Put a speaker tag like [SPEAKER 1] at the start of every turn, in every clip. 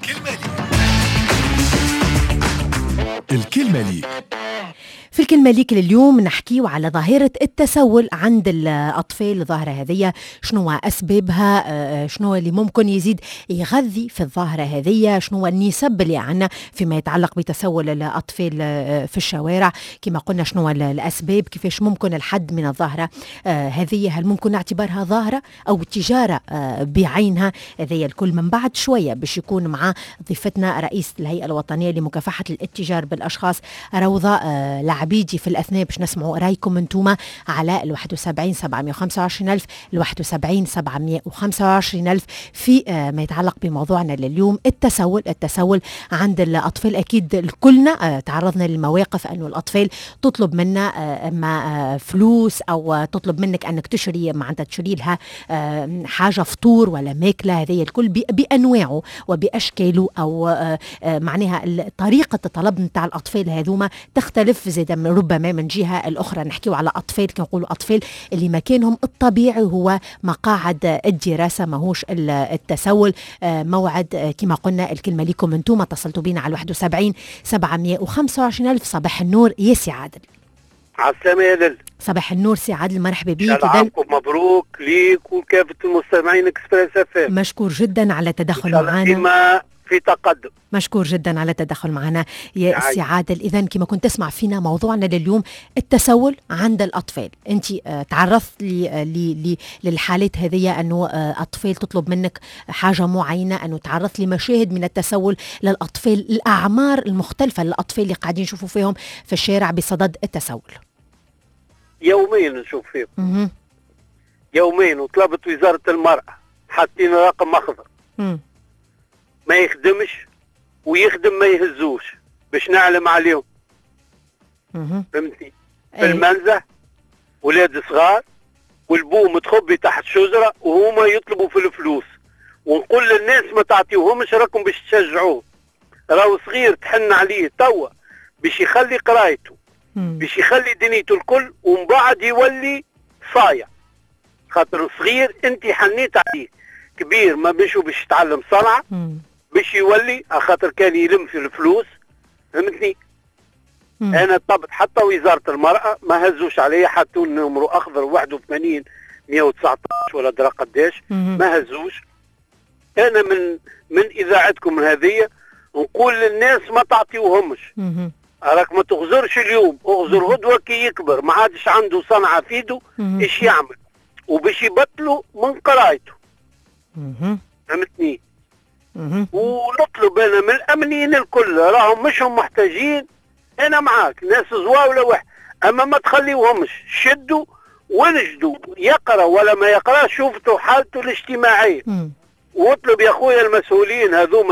[SPEAKER 1] الكلمة ليك.
[SPEAKER 2] في الكلمة ليك اليوم نحكيو على ظاهرة التسول عند الأطفال. الظاهرة هذه شنو أسبابها، شنو اللي ممكن يزيد يغذي في الظاهرة هذه، شنو النسب اللي عنا فيما يتعلق بتسول الأطفال في الشوارع، كما قلنا شنو الأسباب، كيفاش ممكن الحد من الظاهرة هذه، هل ممكن نعتبرها ظاهرة أو تجارة بعينها. هذه الكل من بعد شوية باش يكون مع ضيفتنا رئيس الهيئة الوطنية لمكافحة الاتجار بالأشخاص روضة العبيدي في الأثناء، باش نسمعوا رأيكم انتوما على 71 725 ألف 71 725 ألف في ما يتعلق بموضوعنا لليوم التسول عند الأطفال. أكيد الكلنا تعرضنا للمواقف أنه الأطفال تطلب منا أما فلوس أو تطلب منك أنك تشري معناتها تشري لها حاجة فطور ولا ماكلة. هذه الكل بأنواعه وبأشكاله أو معناها طريقة الطلب نتاع الأطفال هذوما تختلف زيدا من ربما من جهة الأخرى. نحكيو على أطفال كنقولوا أطفال اللي مكانهم الطبيعي هو مقاعد الدراسة ماهوش التسول. موعد كما قلنا الكلمة لكم انتم اتصلتوا بينا على 71 725 ألف. صباح النور يا سي عادل.
[SPEAKER 3] عالسلامة يا لل.
[SPEAKER 2] صباح النور سي عادل، مرحبا بيك.
[SPEAKER 3] إذا مبروك ليك وكافة المستمعين اكسبريس اف ام.
[SPEAKER 2] مشكور جدا على التدخل معنا
[SPEAKER 3] في تقدم.
[SPEAKER 2] مشكور جدا على التدخل معنا يا سي عادل. إذن كما كنت تسمع فينا موضوعنا لليوم التسول عند الأطفال. أنت تعرضت للحالات هذه أنه أطفال تطلب منك حاجة معينة، أنه تعرضت لمشاهد من التسول للأطفال، الأعمار المختلفة للأطفال اللي قاعدين نشوفوا فيهم في الشارع بصدد التسول.
[SPEAKER 3] يوميا نشوف فيهم يوميا. وطلبت وزارة المرأة حاطين رقم أخضر ما يخدمش ويخدم ما يهزوش باش نعلم عليهم. فهمتني؟ في المنزه ولاد صغار والبو متخبي تحت شجره وهما يطلبوا في الفلوس، ونقول للناس ما تعطيوهمش راكم باش تشجعوه. راهو صغير تحن عليه توا باش يخلي قرايته باش يخلي دنيته الكل، ومن بعد يولي صايع. خاطر صغير انت حنيت عليه، كبير ما باش يتعلم صنعه باش يولي خاطر كان يلم في الفلوس. فهمتني؟ انا طبت حتى وزارة المرأة ما هزوش عليا، حطوا نمرو اخضر 81 119 ولا درا قداش ما هزوش. انا من اذاعتكم هذه نقول للناس ما تعطيوهمش. راك ما تغزرش اليوم، اغزر غدوة كي يكبر ما عادش عنده صنعة في يده ايش يعمل، وباش يبطلوا من قرايته. فهمتني؟ ونطلب انا من الامنيين الكل، راهم مشهم محتاجين، انا معاك ناس زواوله واحد، اما ما تخليوهمش شدوا ونجدوا يقرا ولا ما يقرا، شوفتوا حالته الاجتماعيه. واطلب يا خويا المسؤولين هذوم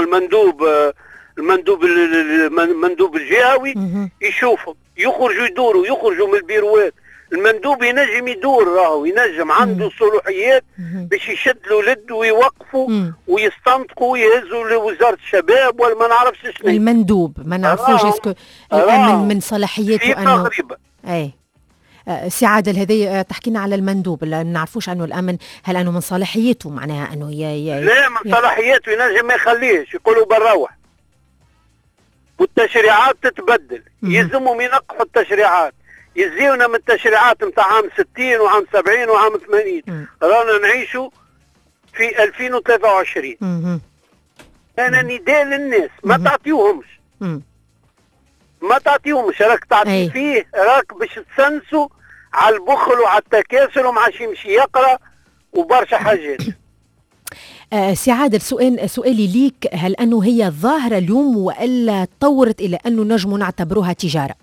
[SPEAKER 3] المندوب الجهوي يشوفهم، يخرجوا يدوروا، يخرجوا من البيروات. المندوب ينجم يدور، راهو ينجم عنده صلاحيات باش يشد له لد ويوقفوا ويستنطقوا ويهزوا لوزارة الشباب ولا ما نعرفش شنو.
[SPEAKER 2] المندوب ما نعرفوش اسكو من صلاحياته انه اي سي عادل هذه تحكينا على المندوب، لا نعرفوش انه الامن هل انه من صلاحيته، معناها انه
[SPEAKER 3] لا من صلاحيته ينجم ما يخليهش، يقولوا بالروح. والتشريعات تتبدل، يلزمهم ينقحوا التشريعات، يزيونا من التشريعات متاع عام 60 وعام 70 وعام 80. رانا نعيشوا في 2023. انا نداء للناس ما تعطيوهمش، ما تعطيوهمش. راك تعطي فيه راك باش تسنسوا على البخل وعلى التكاسل وما عادش يمشي يقرا وبرشا حاجات.
[SPEAKER 2] سي عادل سؤالي ليك، هل انه هي ظاهره اليوم والا تطورت الى انه نجموا نعتبروها تجاره؟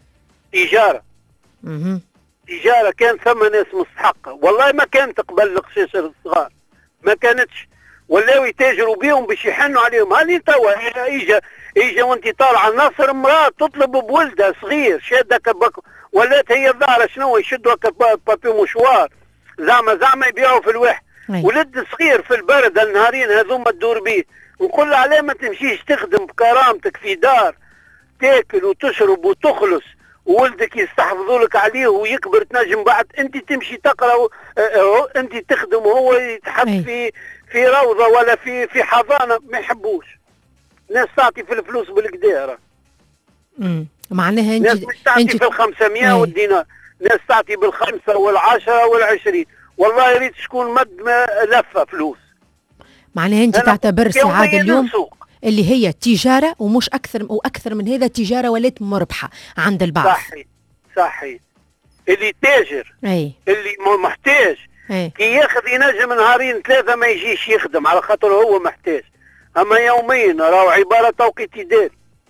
[SPEAKER 3] تجارة كان ثم ناس مستحقة، والله ما كانت قبل القشاش الصغار، ما كانتش، ولاو يتاجروا بيهم باش يحنوا عليهم. هاني توا اجا وانت طالعه النصر امراه تطلب بولدها صغير شاده ولات هي الظاهره شنو يشدوا بابي مشوار زعما يبيعوا في الواحد. ولد صغير في البرد النهارين هذوما تدور بيه، نقول عليه ما تمشيش تخدم بكرامتك في دار تاكل وتشرب وتخلص وولدك يستحفظوا لك عليه ويكبر تنجم بعد انت تمشي تقرا انت تخدم وهو يتحط في روضه ولا في حضانه، ما يحبوش. ناس تعطي في الفلوس بالقدير.
[SPEAKER 2] معناها
[SPEAKER 3] ناس مش تعطي في 500 والدينار، ناس تعطي بال5 وال10 وال20. والله يا ريت شكون مد لفه فلوس.
[SPEAKER 2] معناها انت تعتبر السعاده اليوم اللي هي تجاره ومش اكثر، واكثر من هذا تجاره ولات مربحه عند البعض.
[SPEAKER 3] صحيح. اللي تاجر اللي محتاج كي ياخذ ينجم نهارين 3 ما يجيش يخدم على خاطر هو محتاج، اما يوميا راهو عباره توقيت داري.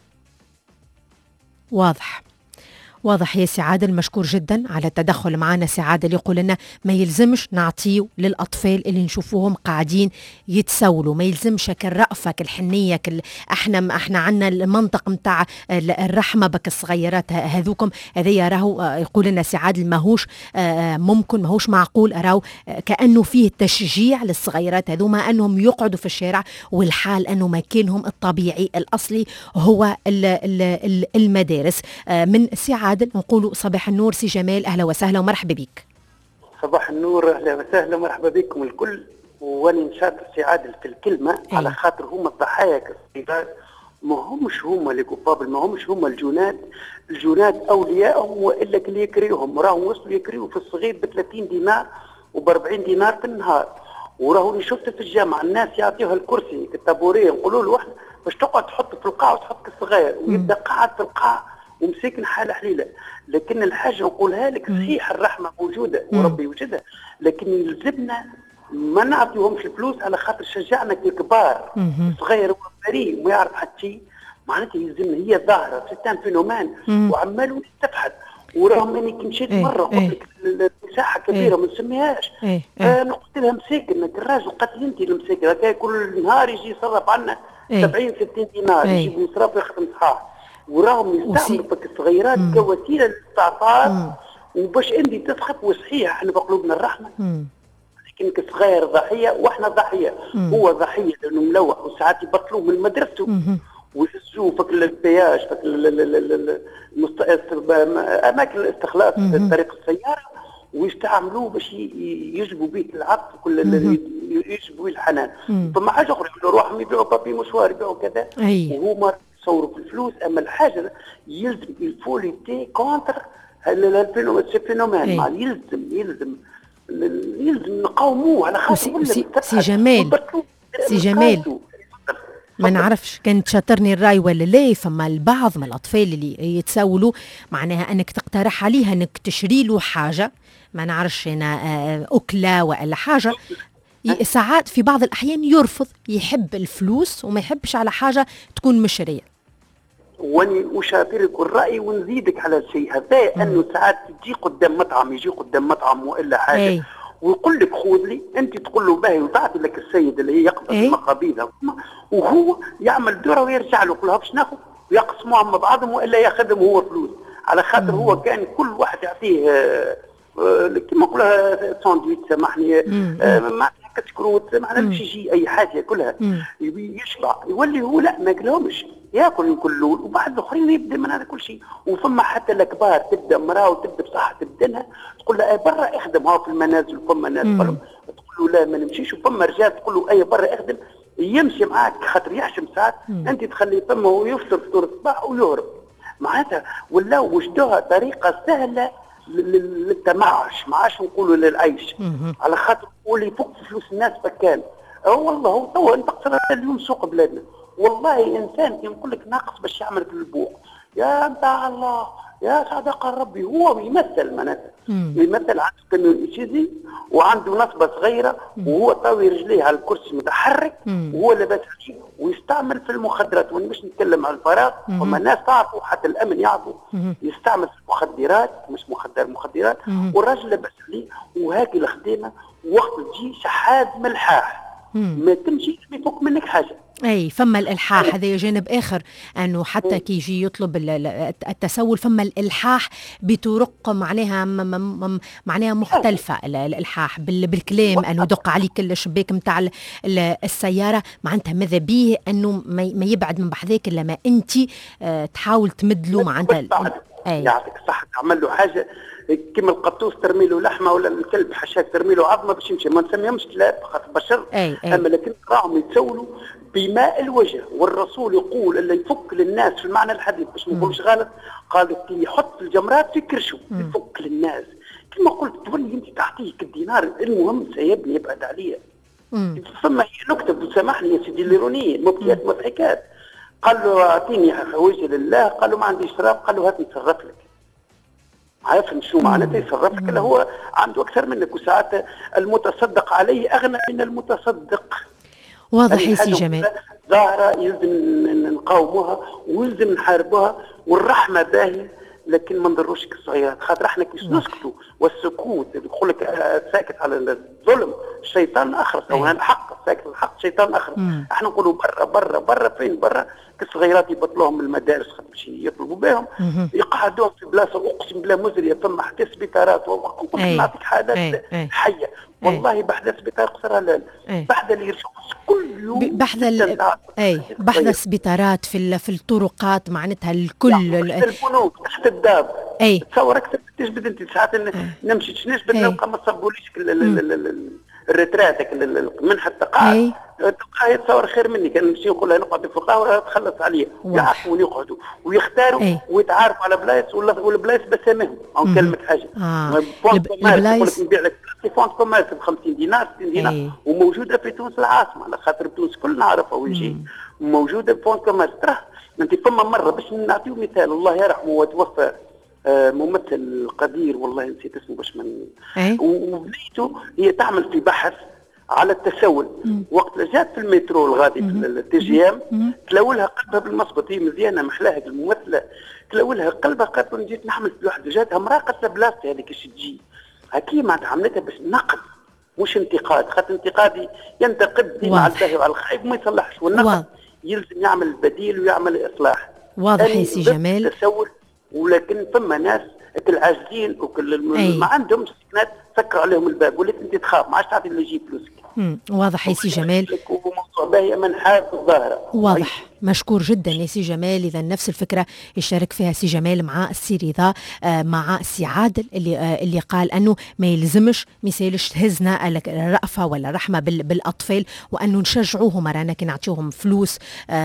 [SPEAKER 2] واضح يا سي عادل، مشكور جدا على التدخل معنا. سي عادل يقول لنا ما يلزمش نعطيو للأطفال اللي نشوفوهم قاعدين يتسولوا، ما يلزمش الرأفة الحنية احنا عنا المنطق متاع الرحمة بك الصغيرات هذوكم. هذا راهو يقول لنا سي عادل ماهوش ممكن، ماهوش معقول راهو كأنه فيه تشجيع للصغيرات هذوما أنهم يقعدوا في الشارع، والحال أنه مكانهم الطبيعي الأصلي هو المدارس. من سي عادل نقولوا صباح النور سي جمال، أهلا وسهلا ومرحبا بك.
[SPEAKER 1] صباح النور، أهلا وسهلا ومرحبا بكم الكل. واني نشاطر سي عادل في الكلمة على خاطر هما الضحايا الصغار، ما همش هما اللي كوبابل، ما همش هما الجنات أولياءهم وإلا اللي يكريوهم. راهم وصلوا يكريوا في الصغير ب30 دينار وب40 دينار في النهار. وراهو شفت في الجامعة الناس يعطيوها الكرسي الطابوريه، نقولوا له احنا باش تقعد تحط في القاع وتحط الصغير، ويبدا قاعد في القاع ومساكن حالة حليلة. لكن الحاجة نقولها لك صحيح الرحمة موجودة وربي يوجدها، لكن يلزمنا ما نعطيهمش الفلوس على خاطر شجعنا الكبار. الصغير هو بريء وما يعرف حتى شيء، معناتها يلزمنا هي ظاهرة ستان فينومان وعمالوا تفحت. وراهم اني كي مشيت مرة قلت لك المساحة كبيرة ما نسميهاش، انا قلت لها مساكن الراجل قتل انت المساكن هكا كل نهار يجي يصرف عنا 70-60 دينار يجيب يصرف ويخدم صحاح. وراهم يستعملوا بك الصغيرات كوسيله للاستعطاف وباش انت تسخف. وصحيح احنا بقلوبنا الرحمه، لكن الصغير ضحيه واحنا ضحيه. هو ضحيه لانه ملوح وساعات يبطلوه من مدرسته ويهزوه فك البياج فك اماكن الاستخلاص طريق السياره، ويستعملوه باش يجبوا به العطف كل يجبوا به الحنان. فما حاجه اخرى يروحوا يبيعوا بابي مشوار يبيعوا كذا وهما يصوروا في الفلوس. اما الحاجه يلزم الفوليتي كونتر الفينومان، يلزم نقاوموه على خاطر
[SPEAKER 2] سي جمال ما نعرفش كانت شاطرني الراي ولا لا. فما البعض من الاطفال اللي يتساولوا معناها انك تقترح عليها انك تشري له حاجه، ما نعرفش انا اكله ولا حاجه، ساعات في بعض الأحيان يرفض، يحب الفلوس وما يحبش على حاجة تكون مشرية.
[SPEAKER 1] واني أشاطرك الرأي ونزيدك على الشيء هذا، أنه ساعات يجي قدام مطعم وإلا حاجة ويقول لك خذ لي، أنت تقول له باهي وتعطي لك السيد اللي هي يقبض المقابيل وهو يعمل دورة ويرجع له يقول لها باش ناخذ ويقسموا مع بعضهم وإلا ياخذهم هو فلوس على خاطر هو كان كل واحد يعطيه كما نقولها ساندويتش سامحني مع كتكروت ما نعرفش يجي اي حاجه ياكلها يشبع يولي هو لا ما ياكلهمش ياكل كل وبعد الاخرين يبدا من هذا كل شيء. وفما حتى الكبار تبدا مراه وتبدا بصحه تبدلها تقول له برا اخدم ها في المنازل. فما ناس تقول له لا ما نمشيش، وفما رجال تقول له اي برا اخدم يمشي معاك خاطر يحشم ساعات انت تخليه فما ويفطر فطور الصباح ويهرب. معناتها ولاو وجدوها طريقه سهله للتمعش، ما عادش نقولوا للعيش على خاطر واللي يفك في فلوس الناس فكان. والله هو توا انت قصرت اليوم سوق بلادنا والله انسان يقول لك ناقص باش يعمل في البوق يا نتاع الله يا صدق ربي. هو يمثل معناتها يمثل عنده كميون اتشيزي وعنده نصبه صغيره وهو طاوي رجليه على الكرسي متحرك وهو لاباس عليه ويستعمل في المخدرات. وانا باش نتكلم على الفراغ هما ناس تعرفوا حتى الامن يعرفوا يستعمل في المخدرات مش مخدرات والراجل لاباس عليه وهاكي الخدامه وقت تجي شحاد ملحاح ما تمشي يفك منك حاجه.
[SPEAKER 2] اي فما الالحاح هذا جانب اخر، انه حتى كي يجي يطلب التسول فما الالحاح بطرق معناها مختلفه. الالحاح بالكلام انه دق عليك الشباك نتاع السياره، معناتها ماذا بيه انه ما يبعد من بحذاك الا ما انت تحاول تمدله معناتها
[SPEAKER 1] يعطيك الصحه تعمل له حاجه كيما القطوس ترمي له لحمه ولا الكلب حشاك ترمي له عظمه باش يمشي، ما نسميهمش كلاب خاطر بشر. اما لكن راهم يتسولوا بماء الوجه، والرسول يقول اللي يفك للناس في المعنى الحديث باش ما نقولش غلط، قال يحط الجمرات في كرشه يفك للناس. كما قلت تولي انت تعطيه الدينار المهم سيبني يبعد عليه. ثم هي نكتب سامحني يا سيدي الايرونيه مبكيات مضحكات. قال له اعطيني وجه لله، قال له ما عنديش شراب، قال له هات نتصرف لك. عارف شو معناته يتصرف لك؟ هو عنده اكثر منك، وساعات المتصدق عليه اغنى من المتصدق.
[SPEAKER 2] واضح يا سي جمال.
[SPEAKER 1] ظاهره يلزم نقاوموها ويلزم نحاربوها، والرحمه باهيه لكن ما نضروش الصغيرات، خاطر احنا كيش نسكتوا، والسكوت يقول لك ساكت على الظلم الشيطان اخرس، او الحق ساكت الحق الشيطان اخرس. احنا نقولوا برا برا برا، فين برا؟ الصغيرات يبطلوهم من المدارس خاطر باش يطلبوا بهم، يقعدوهم في بلاصه اقسم بالله مزريه، ثم حتى سبيطارات. نعطيك حالات حيه والله، بحذا سبيطار قصر هلال، بحذا اللي يرجعوا كل يوم،
[SPEAKER 2] بحذا سبيطارات في الطرقات معناتها الكل،
[SPEAKER 1] تحت البنوك تحت الدار. تصور اكثر تجبد انت ساعات نمشي نجبد نلقى ما تصبوليش الريتراتك منحة التقاعد، تلقاه يتصور خير مني. كان نمشي نقول له نقعد في القهوه تخلص عليه، يعرفون يقعدوا ويختاروا ويتعارفوا على بلايص ولا بلايص بسامهم او كلمه حاجه. البلايص نبيع لك فونت كوميرس ب 50 دينار 60 دينار، وموجوده في تونس العاصمه، على خاطر تونس كل نعرفها ويجي موجوده بفونت كوميرس. ترى انت فما مره باش نعطيو مثال، الله يرحمه وتوفى ممثل قدير والله نسيت اسمه باش من وبنيته هي تعمل في بحث على التسول. وقت جات في المترو الغادي في التي جي ام تلولها قلبها بالمصبط، هي مزيانه محلاها الممثله، تلولها قلبها قالت جيت نحمل في واحده جاتها امراه قالت بلاصتي هذيك اش تجي هكي، معناتها عملتها باش نقد مش انتقاد، خاطر انتقادي ينتقد ديما على الباهي وعلى الخايب وما يصلحش، والنقد يلزم يعمل بديل ويعمل اصلاح.
[SPEAKER 2] واضح يا سي جمال.
[SPEAKER 1] التسول، ولكن ثم ناس العاجزين وكل ما عندهم سكنات سكر عليهم الباب، وليت انت تخاف ما عادش تعطي اللي يجيب فلوسك.
[SPEAKER 2] واضح يا سي جمال.
[SPEAKER 1] وموضوع باهي من حال الظاهره.
[SPEAKER 2] واضح، مشكور جدا يا سي جمال. اذا نفس الفكره يشارك فيها سي جمال مع السي رضا، مع السي عادل اللي قال انه ما يلزمش مثالش تهزنا الرأفه ولا رحمه بالاطفال، وانه نشجعوهم رانا كي نعطيوهم فلوس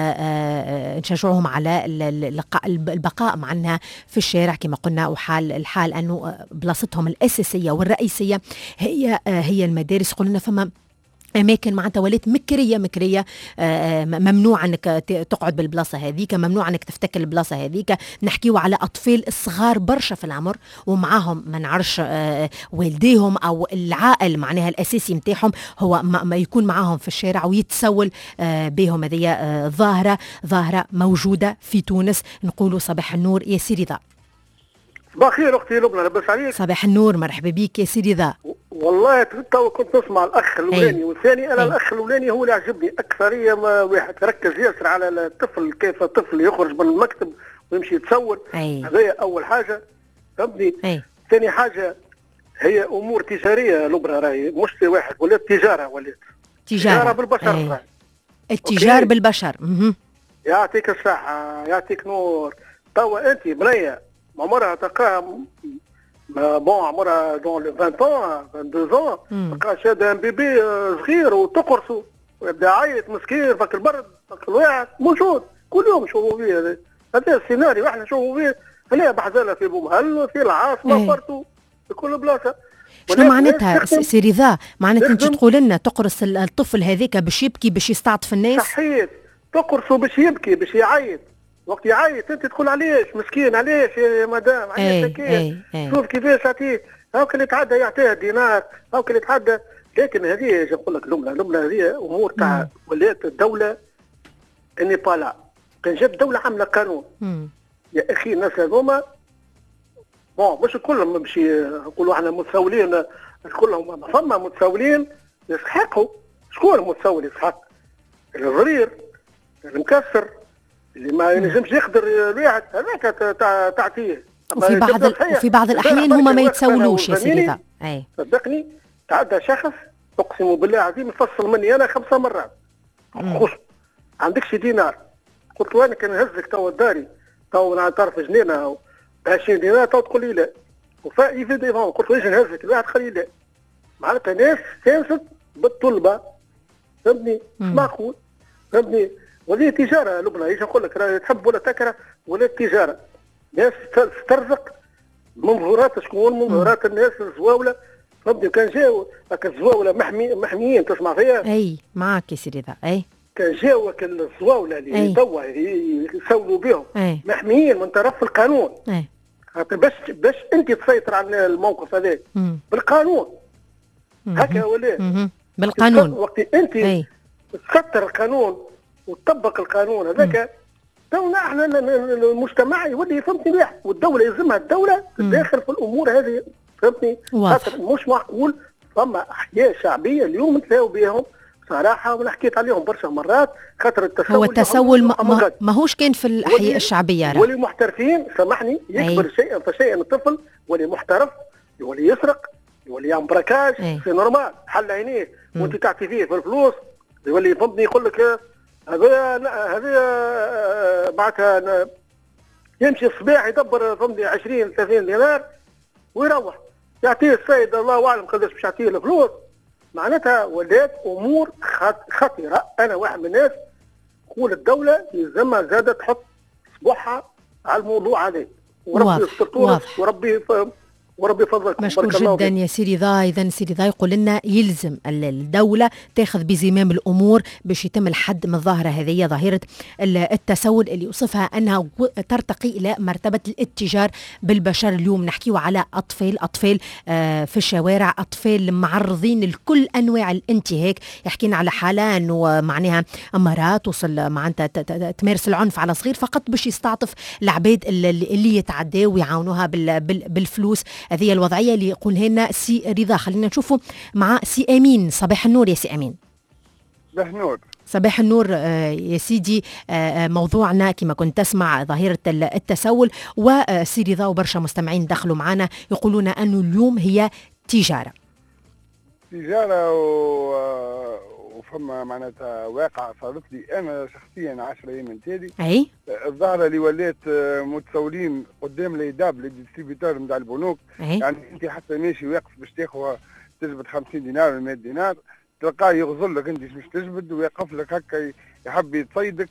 [SPEAKER 2] نشجعوهم على البقاء معنا في الشارع كما قلنا، وحال الحال انه بلاصتهم الاساسيه والرئيسيه هي المدارس. قلنا فما اماكن معناتها ولات مكريه ممنوع انك تقعد بالبلاصه هذيك، ممنوع انك تفتك البلاصه هذيك. نحكيو على اطفال صغار برشا في العمر ومعاهم ما نعرفش والديهم او العائل معناها الاساسي نتاعهم هو ما يكون معاهم في الشارع ويتسول بهم. هذه ظاهره موجوده في تونس. نقولوا صباح النور يا سي رضا.
[SPEAKER 4] صباح الخير اختي لبنى، لاباس عليك؟
[SPEAKER 2] صباح النور، مرحبا بك يا سي رضا.
[SPEAKER 4] والله تو كنت نسمع الاخ الاولاني والثاني، انا الاخ الاولاني هو اللي عجبني اكثريه، ما واحد ركز ياسر على الطفل، كيف الطفل يخرج من المكتب ويمشي يتصور. هذا اول حاجه فهمتني. ثاني حاجه هي امور تجاريه لبنى، راهي مش في واحد، ولات تجاره بالبشر.
[SPEAKER 2] التجار بالبشر.
[SPEAKER 4] يعطيك الصحه يعطيك نور. توا انت بنيه عمرها تلقاها عمرها دون 20 22 تلقاها شاده بيبي صغير وتقرصه ويبدا يعيط مسكين فك البرد فك الواحد موجود كل يوم نشوفوا فيه. هذا السيناريو احنا نشوفوا فيه هنا بحزالة في بومهل في العاصمه فرتو في كل بلاصه.
[SPEAKER 2] شنو معناتها سي رضا؟ معناتها انت تقول لنا تقرص الطفل هذاك باش يبكي باش يستعطف الناس؟
[SPEAKER 4] صحيح، تقرصه باش يبكي باش يعيط، وقت يعيط انت تقول علاش مسكين علاش يا مدام علاش هكايا، شوف كيفاش يعطيه، هاك اللي تعدى يعطيه دينار، هاك اللي تعدى. لكن هذه نقول لك لملة هذه امور تاع ولات الدوله اني بالا. كان جات الدوله عامله قانون يا اخي الناس هذوما مش كلهم باش نقولوا احنا متساولين، كلهم فما متساولين يستحقوا. شكون المتساول يستحق؟ الصغير المكسر اللي ما ينجمش يقدر الواحد هذاك تعطيه.
[SPEAKER 2] وفي بعض الاحيان هما ما يتسولوش يا سيدي.
[SPEAKER 4] صدقني تعدى شخص اقسم بالله العظيم يفصل مني انا 5 مرات. خش عندكش دينار؟ قلت له انا كان نهزك تو داري تو طرف جنينه ب 20 دينار تو تقول لي لا. يفيد قلت ليش نهزك الواحد خلي لا معناتها ناس تنصت بالطلبه فهمتني معقول فهمتني وهذه تجاره لبنى ايش نقول لك راهي تحب ولا تكره ولا التجاره ناس تسترزق منظورات شكون منظورات الناس الزواوله فهمتني كان جاو هكا الزواوله محميين تسمع فيها
[SPEAKER 2] اي معك يا سيدي اي
[SPEAKER 4] كان جاو الزواوله اللي توا يسولوا بهم محميين من طرف القانون باش انت تسيطر على الموقف هذا بالقانون هكا ولا
[SPEAKER 2] بالقانون
[SPEAKER 4] وقت انت تستر القانون وتطبق القانون هذاك تونا احنا المجتمع يولي فهمتني مليح والدوله يلزمها الدوله تدخل في الامور هذه فهمتني خاطر مش معقول فما احياء شعبيه اليوم نتلاقوا بهم صراحه وانا حكيت عليهم برشا مرات خاطر التسول
[SPEAKER 2] هو التسول ماهوش كان في الاحياء الشعبيه
[SPEAKER 4] ولي محترفين سامحني يكبر شيئا فشيئا الطفل ولي محترف يولي يسرق يولي يعمل براكاج سي نورمال حل عينيه وانت تعطي فيه في الفلوس يولي فهمتني يقول لك هذا معناتها يمشي الصباح يدبر فهمتني 20 30 دينار ويروح يعطيه السيد الله اعلم قداش باش يعطيه الفلوس معناتها ولات امور خطيره. انا واحد من الناس نقول الدوله يلزمها زادة تحط صبوحها على الموضوع هذا وربي يستر وربي يفضلكم.
[SPEAKER 2] مشكور جدا يا سيدي ضا. إذا سيدي ضا يقول لنا يلزم الدولة تاخذ بزمام الأمور باش يتم الحد من الظاهرة هذه، ظاهرة التسول اللي يوصفها أنها ترتقي إلى مرتبة الاتجار بالبشر. اليوم نحكيه على أطفال في الشوارع، أطفال معرضين لكل أنواع الانتهاك. يحكينا على حالة أنه معناها أمارات توصل معناتها تمارس العنف على صغير فقط باش يستعطف العباد اللي يتعداوا ويعاونوها بالفلوس. هذه الوضعية اللي يقولها لنا سي رضا. خلينا نشوفوا مع سي أمين. صباح النور يا سي أمين.
[SPEAKER 5] صباح النور.
[SPEAKER 2] صباح النور يا سيدي. موضوعنا كما كنت تسمع ظاهرة التسول، وسي رضا وبرشا مستمعين دخلوا معنا يقولون أنه اليوم هي تجارة
[SPEAKER 5] وفما معناتها واقع صارت لي انا شخصيا 10 ايام من تالي.
[SPEAKER 2] اي
[SPEAKER 5] الظاهره اللي ولات متسولين قدام الإيداب للديستريبيتور نتاع البنوك. يعني انت حتى ماشي واقف باش تاخذ تجبد 50 دينار ولا 100 دينار تلقاه يغزل لك انت مش تجبد ويقف لك هكا يحب يتصيدك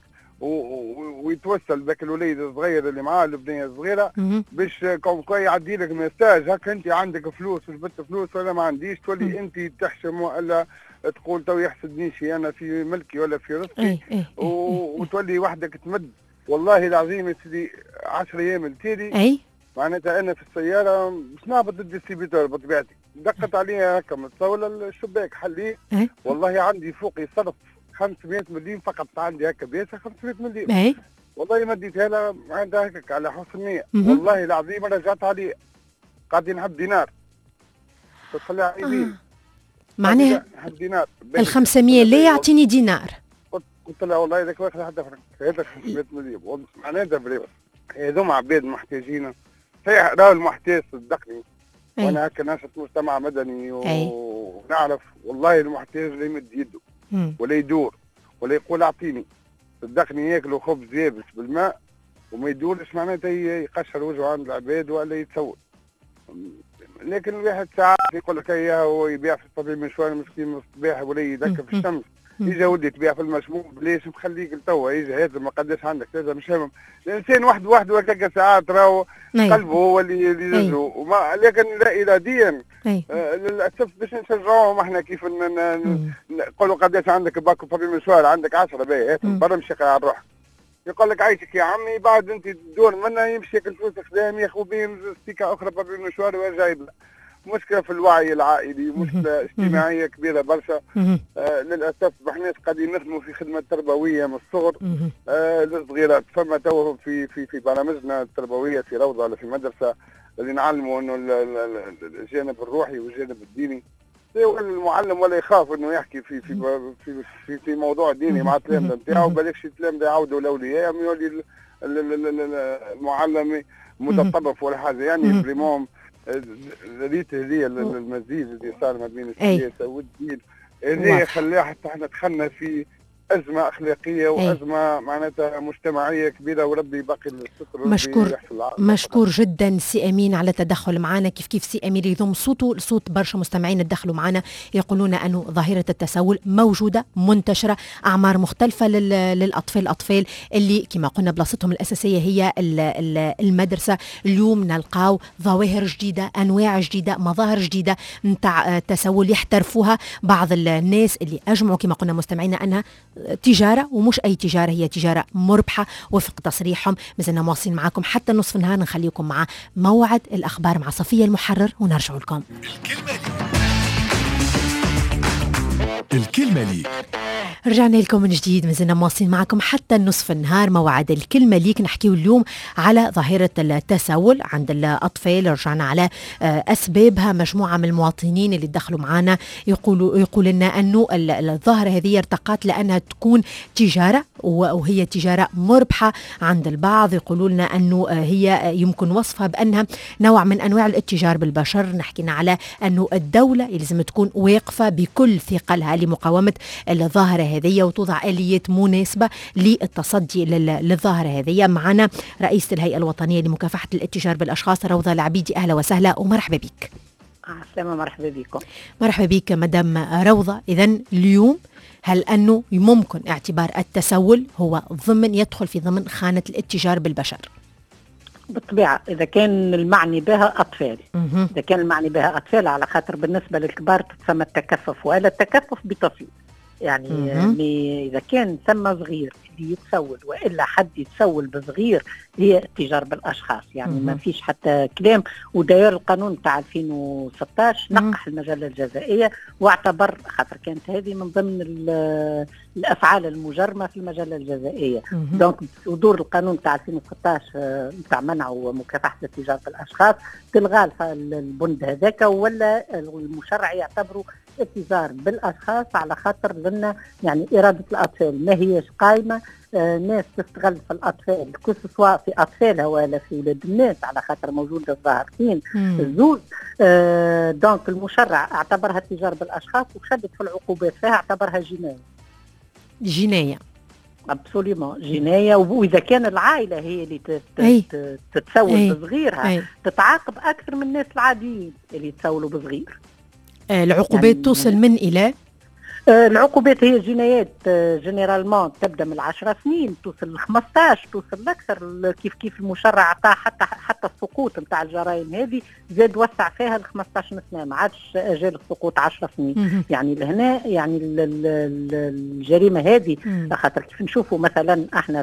[SPEAKER 5] ويتوسل ذاك الوليد الصغير اللي معاه البنيه الصغيره باش كون يعدي لك ميساج هكا انت عندك فلوس جبت فلوس ولا ما عنديش، تولي انت تحشم ولا تقول تو يحسدني شي انا في ملكي ولا في رزقي وتولي وحدك تمد. والله العظيم يا سيدي 10 ايام التالي معناتها انا في السياره مش نهبط ضد الديستريبيتور بطبيعتي، دقت عليها هكا متصوله الشباك حليه. والله عندي فوقي صرف 500 مليون فقط، عندي هكا بياسه 500 مليون. والله ما اديتها لها عندها هكاك على حسن نيه. والله العظيم رجعت عليه قاعد نحب دينار تخليها عيبين
[SPEAKER 2] معناها ال 500 لا يعطيني دينار.
[SPEAKER 5] قلت لها والله اذا واخد حتى هذا 500 مليون معناتها بريوه هذوما عباد محتاجين. صحيح راهو المحتاج صدقني وانا هكا ناشط مجتمع مدني ونعرف والله المحتاج لا يمد يده ولا يدور ولا يقول اعطيني، صدقني ياكلوا خبز يابس بالماء وما يدورش معناتها يقشر وجهه عند العباد ولا يتسول. لكن الواحد ساعات يقول لك هو يبيع في الطبيب مشوار مسكين من الصباح ولا يدك في الشمس يجي ودي تبيع في المشموم ليش مخليك لتوا يجي هذا ما قداش عندك هذا مش هم. الانسان وحده هكاك ساعات راهو قلبه هو اللي يزو لكن لا اراديا للاسف باش نشجعوهم احنا كيف نقولوا قداش عندك باكو طبيب مشوار عندك 10 باهي برا مشي على روحك يقول لك عايشك يا عمي بعد انت تدور منها يمشي ياكل فلوس خدام ياخذ بين ستيكه اخرى طبيب مشوار ويرجع يبلع. مشكله في الوعي العائلي، مشكله اجتماعيه كبيره برشا. للاسف احنا قاعدين نخدموا في خدمه تربويه من الصغر للصغيرات. فما تو في برامجنا التربويه في روضه ولا في مدرسه اللي نعلموا انه الجانب الروحي والجانب الديني. المعلم ولا يخاف انه يحكي في موضوع ديني مع التلامذه نتاعو، بالكش التلامذه يعاودوا الاولياء يولي المعلم متطرف ولا حاجه. يعني بريموم ريت هذه المزيج اللي صار ما بين السياسه والدين هذه خلاها حتى احنا دخلنا في أزمة أخلاقية وأزمة معناتها مجتمعية كبيرة، وربي باقي الستر.
[SPEAKER 2] مشكور جدا سي أمين على التدخل معنا. كيف سي أمين يضم صوته لصوت برشا مستمعين تدخلوا معنا يقولون أنه ظاهرة التسول موجودة منتشرة، أعمار مختلفة الأطفال اللي كما قلنا بلاصتهم الأساسية هي المدرسة. اليوم نلقاو ظواهر جديدة، أنواع جديدة، مظاهر جديدة نتاع تسول يحترفوها بعض الناس اللي أجمعوا كما قلنا مستمعينا أنها تجارة، ومش أي تجارة، هي تجارة مربحة وفق تصريحهم. مازلنا مواصلين معاكم حتى نصف النهار، نخليكم مع موعد الأخبار مع صفية المحرر ونرجع لكم.
[SPEAKER 6] الكلمة ليك.
[SPEAKER 2] رجعنا لكم من جديد، مازلنا مواصلين معكم حتى نصف النهار. موعد الكلمة ليك نحكيو اليوم على ظاهرة التسول عند الأطفال. رجعنا على أسبابها. مجموعة من المواطنين اللي دخلوا معنا يقول لنا أنه الظاهرة هذه ارتقت لأنها تكون تجارة، وهي تجارة مربحة عند البعض. يقولوا لنا أنه هي يمكن وصفها بأنها نوع من أنواع الاتجار بالبشر. نحكينا على أنه الدولة لازم تكون واقفة بكل ثقلها لمقاومة الظاهرة هذه وتوضع آليات مناسبة للتصدي للظاهرة هذه. معنا رئيسة الهيئة الوطنية لمكافحة الاتجار بالأشخاص روضة العبيدي. أهلا وسهلا ومرحبا بك.
[SPEAKER 7] السلام، مرحبا بكم.
[SPEAKER 2] مرحبا بك مدام روضة. إذن اليوم هل أنه ممكن اعتبار التسول هو يدخل في ضمن خانة الاتجار بالبشر؟
[SPEAKER 7] بالطبيعة إذا كان المعني بها أطفال. إذا كان المعني بها أطفال، على خاطر بالنسبة للكبار تسمى التكفف، ولا التكفف بطفل يعني. إذا كان ثم صغير اللي يتسول وإلا حد يتسول بصغير هي اتجار بالأشخاص يعني. ما فيش حتى كلام. وداير القانون تاع 2016 نقح المجلة الجزائية واعتبر، خاطر كانت هذه من ضمن الأفعال المجرمة في المجلة الجزائية. دونك صدور القانون تاع 2016 تاع منع ومكافحة الاتجار بالأشخاص تلغى البند هذاك، ولا المشرع يعتبروا اتجار بالأشخاص على خاطر لنا يعني إرادة الأطفال ما هيش قائمة. ناس تستغل في الأطفال سواء في أطفالها ولا في ولاد الناس، على خاطر موجودة الظاهرين الزوج. دونك المشرع اعتبرها تجار بالأشخاص وشدد في العقوبات فيها، اعتبرها جناية ابسوليومون جناية. وإذا كان العائلة هي اللي تتسول بصغيرها تتعاقب أكثر من الناس العاديين اللي يتسولوا بصغير.
[SPEAKER 2] العقوبات يعني توصل من إلى
[SPEAKER 7] العقوبات هي جنايات جنرالمون تبدا من 10 سنين توصل ل15 توصل لاكثر. كيف المشرع عطاه حتى السقوط نتاع الجرائم هذه زاد وسع فيها ل 15 سنه، ما عادش اجال السقوط 10 سنين. يعني لهنا يعني الجريمه هذه خاطر كيف نشوفوا مثلا احنا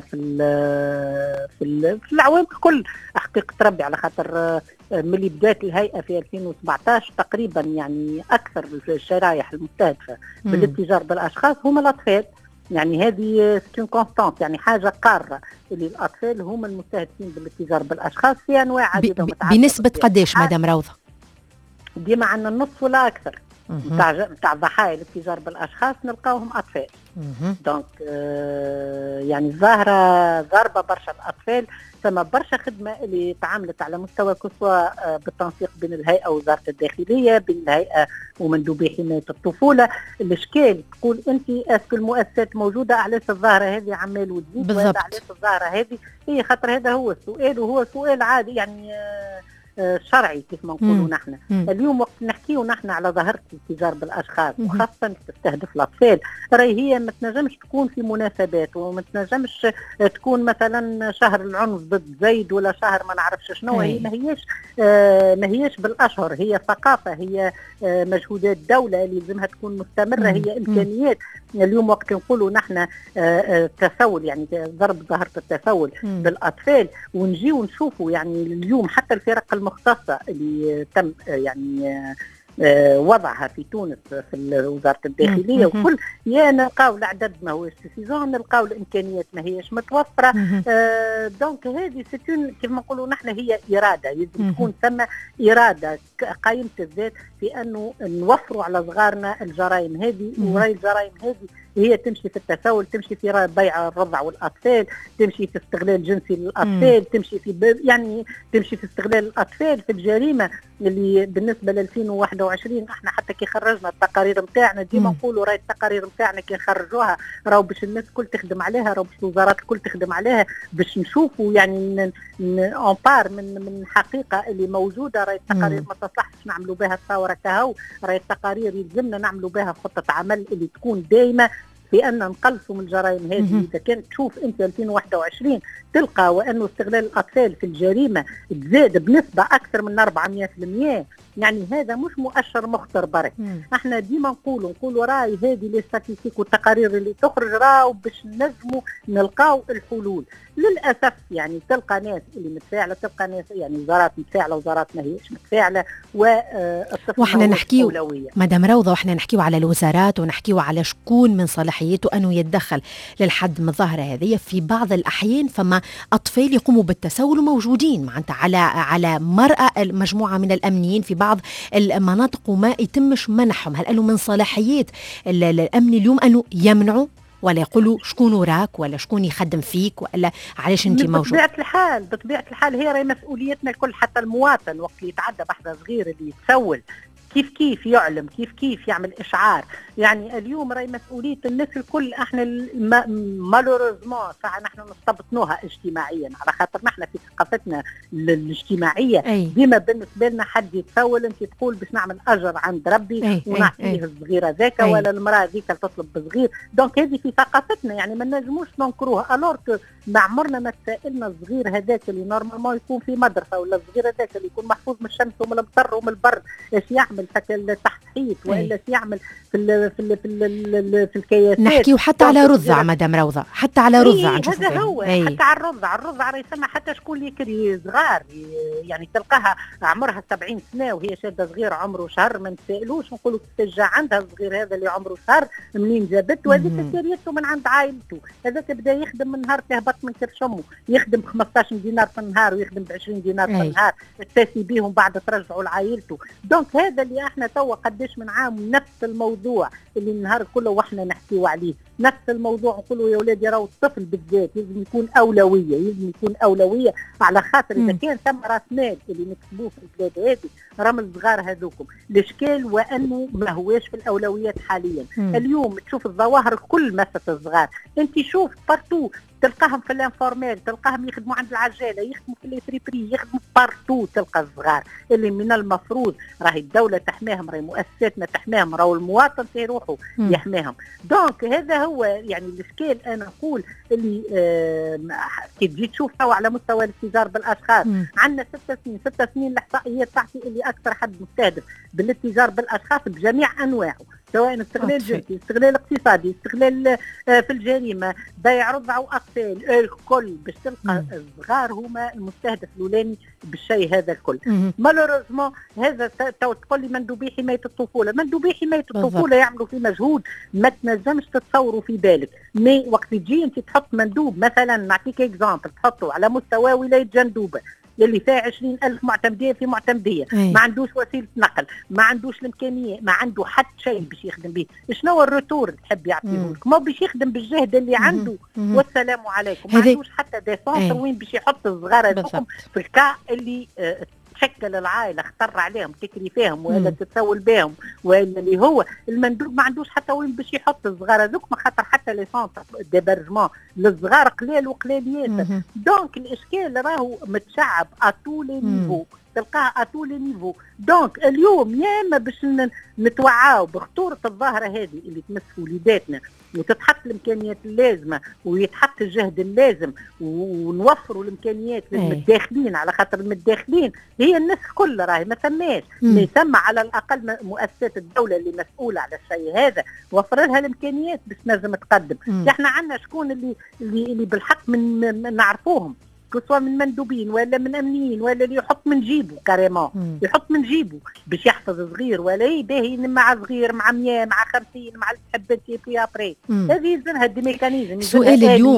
[SPEAKER 7] في العوام الكل حقيقه ربي، على خاطر ملي بدات الهيئه في 2017 تقريبا يعني اكثر الشرائح المستهدفه بالاتجار بالاشخاص هما الاطفال. يعني هذه سكين كونستانت، يعني حاجه قاره اللي الاطفال هما المستهدفين بالاتجار بالاشخاص في انواع عديده.
[SPEAKER 2] بنسبه قداش مدام روضه؟
[SPEAKER 7] ديما عندنا النصف ولا اكثر نتاع ضحايا الاتجار بالاشخاص نلقاوهم اطفال. دونك يعني الظاهره ضربه برشا الاطفال. ثم برشا خدمه اللي تعاملت على مستوى سواء بالتنسيق بين الهيئه ووزاره الداخليه، بين الهيئه ومندوبي حمايه الطفوله. الاشكال تقول انت اسكو المؤسسات موجوده، علاش الظاهره هذه عمال وتزيد، ولا علاش الظاهره هذه هي خاطر هذا هو السؤال، وهو سؤال عادي يعني شرعي كيف ما نقولوا نحن. اليوم وقت نحكيو نحن على ظاهرة الاتجار بالأشخاص وخاصة تستهدف الأطفال، راهي هي ما تنجمش تكون في مناسبات، وما تنجمش تكون مثلا شهر العنف ضد زيد ولا شهر ما نعرفش شنو. هي ما هيش بالأشهر، هي ثقافة، هي مجهودات دولة اللي لازمها تكون مستمرة، هي إمكانيات. اليوم وقت نقولوا نحن تسول يعني ضرب ظاهرة التسول بالأطفال، ونجي ونشوفوا يعني اليوم حتى الفرق المختصة اللي تم يعني وضعها في تونس في وزارة الداخلية وكل، يا نلقاو العدد ما هوش سيزون، نلقاو الإمكانيات ما هيش متوفرة. دونك هذه ستون كيف ما نقولوا نحن هي إرادة، يجب تكون ثم إرادة قائمة الذات في أنه نوفروا على صغارنا الجرائم هذه. وراي الجرائم هذه هي تمشي في التسول، تمشي في بيع الرضع والأطفال، تمشي في استغلال جنسي للأطفال، تمشي في استغلال الأطفال في الجريمة اللي بالنسبة ل 2021. احنا حتى كي خرجنا التقارير نتاعنا ديما نقولوا راي التقارير نتاعنا كي نخرجوها راهو باش الناس الكل تخدم عليها، راهو باش الوزارات الكل تخدم عليها باش نشوفوا يعني انبار من حقيقة اللي موجودة. راي التقارير ما تصلحش نعملوا بها الثورة كهو، راي التقارير يلزمنا نعملوا بها خطة عمل اللي تكون دائمة في أن نقلصوا من الجرائم هذه. إذا كانت تشوف أنت 2021 تلقى وأنه استغلال الأطفال في الجريمة تزاد بنسبة أكثر من 400%. يعني هذا مش مؤشر مخطر برك. احنا ديما نقولوا راي هذه لي ستاتيستيك والتقارير اللي تخرج راهو باش نجموا نلقاو الحلول. للاسف يعني تلقى ناس اللي متفاعله، تلقى ناس يعني وزارات متفاعله وزارات ما هيش متفاعله،
[SPEAKER 2] واحنا نحكيو مدام روضه واحنا نحكيو على الوزارات ونحكيو على شكون من صلاحيته انه يتدخل للحد من الظاهره هذه. في بعض الاحيان فما اطفال يقوموا بالتسول موجودين معناتها على مرأى مجموعه من الامنيين في بعض المناطق وما يتمش منحهم. هل من صلاحيات الامن اليوم انه يمنعوا ولا يقولوا شكون وراك ولا شكون يخدم فيك ولا علاش انت موجود؟
[SPEAKER 7] بطبيعة الحال هي راهي مسؤوليتنا الكل. حتى المواطن وقت اللي يتعدى بحث صغير اللي يتسول كيف يعلم، كيف يعمل إشعار. يعني اليوم راهي مسؤولية الناس الكل. احنا مالوريزمون ساعة نحن نستبطنوها اجتماعيا على خاطر نحن في ثقافتنا الاجتماعية ديما بالنسبة لنا حد يتسول انت تقول باش نعمل أجر عند ربي ونعطيه الصغيرة ذاك ولا المرأة ذيك تطلب بصغير. دونك هذه في ثقافتنا يعني ما نجموش ننكروها. ألورك ما عمرنا ما تسائلنا الصغير هذاك اللي نورمالمون يكون في مدرسة ولا الصغير هذاك اللي يكون محفوظ من الشمس ومن المطر ومن البرد ايش يعمل تحت ولا يعمل في الكياسات.
[SPEAKER 2] نحكيو حتى على رضع مدام روضة، حتى على رضع
[SPEAKER 7] هذا هو حتى على الرضع راه يسمى حتى شكون اللي يكري صغار يعني تلقاها عمرها 70 سنة وهي شادة صغير عمره شهر ما نسألوش نقولوا كيفاش جا عندها الصغير هذا اللي عمره شهر منين جابته. وهذيك كريته من عند عائلته. هذاك بدا يخدم من نهار تهبط من كرش امه، يخدم 15 دينار في النهار ويخدم ب 20 دينار في النهار تاسي بيهم بعد ترجعوا لعائلته. دونك هذا اللي احنا توا قداش من عام نفس الموضوع اللي النهار كله واحنا نحكيوا عليه، نفس الموضوع نقولوا يا ولادي راهو الطفل بالذات لازم يكون أولوية على خاطر إذا كان ثم راس مال اللي نكتبوه في البلاد هذه رمل صغار هذوكم. الإشكال وأنه ما هواش في الأولويات حاليا. اليوم تشوف الظواهر كل مسة الصغار. أنت شوف بارتو تلقاهم في الانفورمال، تلقاهم يخدموا عند العجالة، يخدموا في الفريبري، يخدموا بارتو. تلقى الصغار اللي من المفروض راهي الدولة تحماهم، راهي مؤسساتنا تحماهم، راهو المواطن في روحه يحماهم. دونك هذا هو يعني الإشكال. أنا أقول اللي كي تجي تشوف توا على مستوى الاتجار بالأشخاص عندنا 6 سنين الإحصائيات تعطي اللي أكثر حد مستهدف بالاتجار بالأشخاص بجميع أنواعه، سواء استغلال جنسي، استغلال اقتصادي، استغلال في الجريمة، بيع رضع وأطفال، الكل باش تلقى الصغار هما المستهدف الأولاني بالشيء هذا الكل. مالوريزمون هذا تقول لي مندوبي حماية الطفولة، مندوبي حماية الطفولة يعملوا في مجهود ما تنجمش تتصوروا في بالك. مي وقت تجي انت تحط مندوب مثلا نعطيك اكزامبل تحطه على مستوى ولاية جندوبة اللي فيها 20,000 معتمدية في معتمدية، ما عندوش وسيلة نقل، ما عندوش الإمكانية، ما عنده حتى شيء باش يخدم به. شنو الروتور تحب يعطيه لك؟ ما باش يخدم بالجهد اللي عنده والسلام عليكم. ما عندوش حتى ديفونس وين باش يحط الصغار هذوكم في الكا اللي تشكل العائلة اختر عليهم تكري فيهم ولا تتسول بهم ولا اللي هو المندوب ما عندوش حتى وين باش يحط الصغار هذوك. ما خاطر حتى لي سونتر ديبرجمون للصغار قليل وقليليات. دونك الاشكال راهو متشعب اتولي نيفو، تلقاها اتولي نيفو. دونك اليوم يا اما باش نتوعاو بخطورة الظاهرة هذه اللي تمس وليداتنا وتتحط الامكانيات اللازمه ويتحط الجهد اللازم ونوفروا الامكانيات للمتداخلين على خاطر المتداخلين هي الناس كل راهي ما ثماش يسمى على الاقل مؤسسات الدوله اللي مسؤوله على الشيء هذا وفر لها الامكانيات باش تنجم تقدم. احنا عندنا شكون اللي بالحق من نعرفوهم سواء من مندوبين ولا من امنيين ولا اللي يحط من جيبه كاريمون يحط من جيبه باش يحفظ صغير ولا باهي مع صغير مع 100 مع 50 مع 1000 حبتي في ابري. هذه يلزمها دي ميكانيزم.
[SPEAKER 2] سؤال اليوم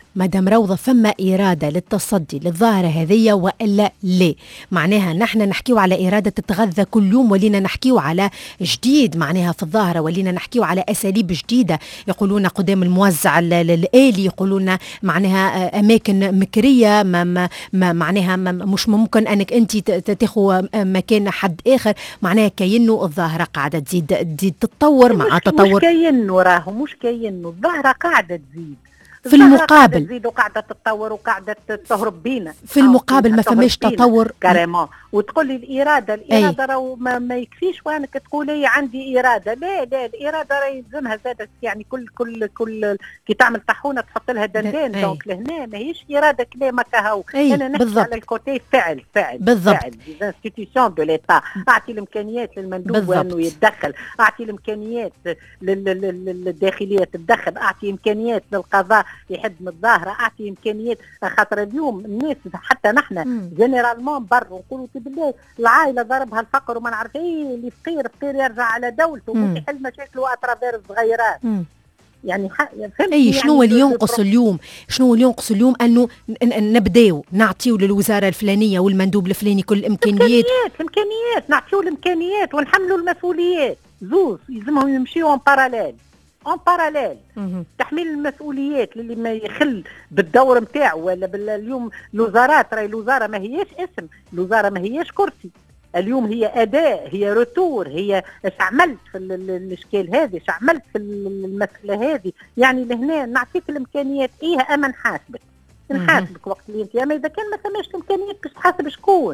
[SPEAKER 2] مدام روضة فما إرادة للتصدي للظاهرة هذه وإلا لا؟ معناها نحن نحكيو على إرادة تتغذى كل يوم، ولينا نحكيو على جديد معناها في الظاهرة، ولينا نحكيو على أساليب جديدة، يقولون قدام الموزع الآلي، يقولون معناها أماكن مكرية معناها مش ممكن أنك أنت تاخذ مكان حد آخر، معناها كأنه الظاهرة قاعدة تزيد تتطور مع تطور.
[SPEAKER 7] مش كأنه راهو مش كأنه الظاهرة قاعدة تزيد
[SPEAKER 2] في المقابل
[SPEAKER 7] تزيد وقاعدة تتطور وقاعدة تهرب بينا.
[SPEAKER 2] في المقابل ما فماش تطور
[SPEAKER 7] كاريمون. وتقول لي الإرادة راهو ما يكفيش وانك تقولي عندي إرادة. لا الإرادة راهي يلزمها زادت، يعني كل كي تعمل طاحونة تحط لها دندان. دونك لهنا ماهيش إرادة كلامك هاو. أنا نحكي على الكوتي فعل انستيتيوشن دو ليتا. أعطي الإمكانيات للمندوب أنه يتدخل، أعطي الإمكانيات للداخلية تتدخل، أعطي إمكانيات للقضاء يحد من الظاهرة، أعطي إمكانيات. خاطر اليوم الناس حتى نحن جنرالمون برا نقولوا بالله العائلة ضربها الفقر وما نعرف ايه، اللي فقير يرجع على دولته ومش يحل مشاكله أترافير الصغيرات. يعني فهمت
[SPEAKER 2] اي شنو اللي ينقص اليوم؟ شنو اللي ينقص اليوم؟ انه نبداو نعطيو للوزاره الفلانيه والمندوب الفلاني كل الامكانيات
[SPEAKER 7] نعطيو الامكانيات ونحملوا المسؤوليات. زوز يلزمهم يمشيوا اون باراليل. تحميل المسؤوليات اللي ما يخل بالدور نتاعو ولا اليوم الوزارات، راهي الوزاره ما هياش اسم، الوزاره ما هياش كرسي، اليوم هي اداء، هي روتور، هي اش عملت في الاشكال هذه، اش عملت في المساله هذه. يعني لهنا نعطيك الامكانيات ايه، اما نحاسبك وقت اللي انت، اما اذا كان ما ثماش الامكانيات باش تحاسب شكون؟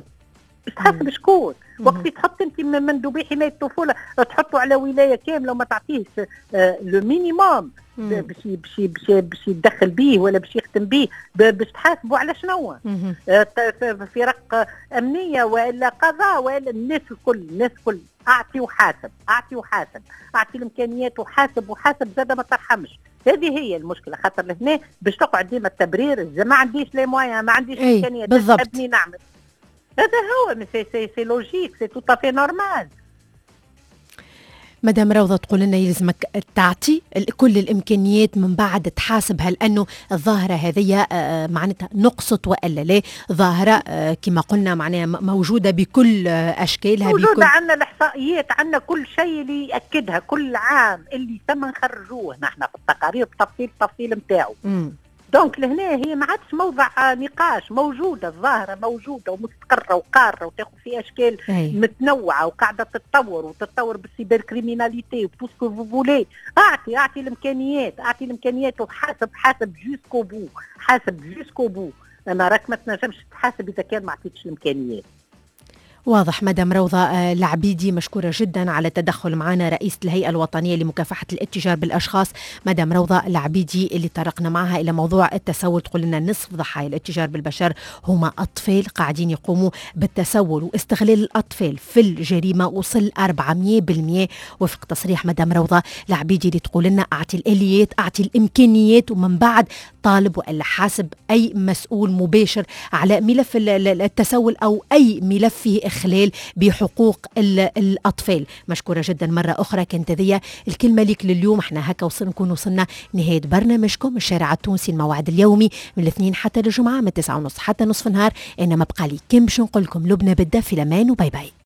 [SPEAKER 7] وقت تحط انت مندوبي حمايه الطفوله تحطوا على ولايه كامله وما تعطيهش لو مينيموم باش يتدخل به ولا باش يختم به، باش تحاسبوا على شنو؟ فرق امنيه ولا قضاء ولا الناس الكل اعطي وحاسب، اعطي الامكانيات وحاسب زاد ما ترحمش. هذه هي المشكله. خاطر لهنا باش تقعد ديما التبرير، ما عنديش لي مويا، ما عنديش امكانيات، ابني نعمل. هذا هو سي لوجيك، سي تو افي نورمال.
[SPEAKER 2] مدام روضة تقول لنا يلزمك تعطي كل الإمكانيات من بعد تحاسب هل أنه الظاهرة هذه معناتها نقصت وإلا لا. ظاهرة كما قلنا معناها موجودة بكل أشكالها،
[SPEAKER 7] موجودة عندنا الإحصائيات، عندنا كل شيء اللي يأكدها كل عام اللي تم نخرجوه نحن في التقارير بتفصيل متاعو. دونك لهنا هي ما عادش موضع نقاش، موجودة الظاهرة، موجودة ومستقرة وقارة وتاخذ في أشكال متنوعة وقاعدة تتطور بالسيبر كريميناليتي وبوسكو فولي. أعطي الإمكانيات وحاسب جوسكو بو. أنا راك ما تنجمش تحاسب إذا كان ما عطيتش الإمكانيات.
[SPEAKER 2] واضح. مدام روضة العبيدي مشكورة جدا على التدخل معنا، رئيسة الهيئة الوطنية لمكافحة الاتجار بالأشخاص. مدام روضة العبيدي اللي طرقنا معها إلى موضوع التسول، تقول لنا نصف ضحايا الاتجار بالبشر هما أطفال قاعدين يقوموا بالتسول، واستغلال الأطفال في الجريمة وصل 400% وفق تصريح مدام روضة العبيدي اللي تقول لنا أعطي الآليات، أعطي الإمكانيات، ومن بعد طالب وإلا حاسب أي مسؤول مباشر على ملف التسول أو أي ملف فيه إخلال بحقوق الأطفال. مشكورة جدا مرة أخرى. كانت هذه الكلمة ليك لليوم. احنا هكا نكون وصلنا نهاية برنامجكم الشارع التونسي، الموعد اليومي من الاثنين حتى الجمعة من 9:30 حتى نصف النهار. إنما بقى لي كم باش نقول لكم لبنى بالدا في الأمان وباي باي.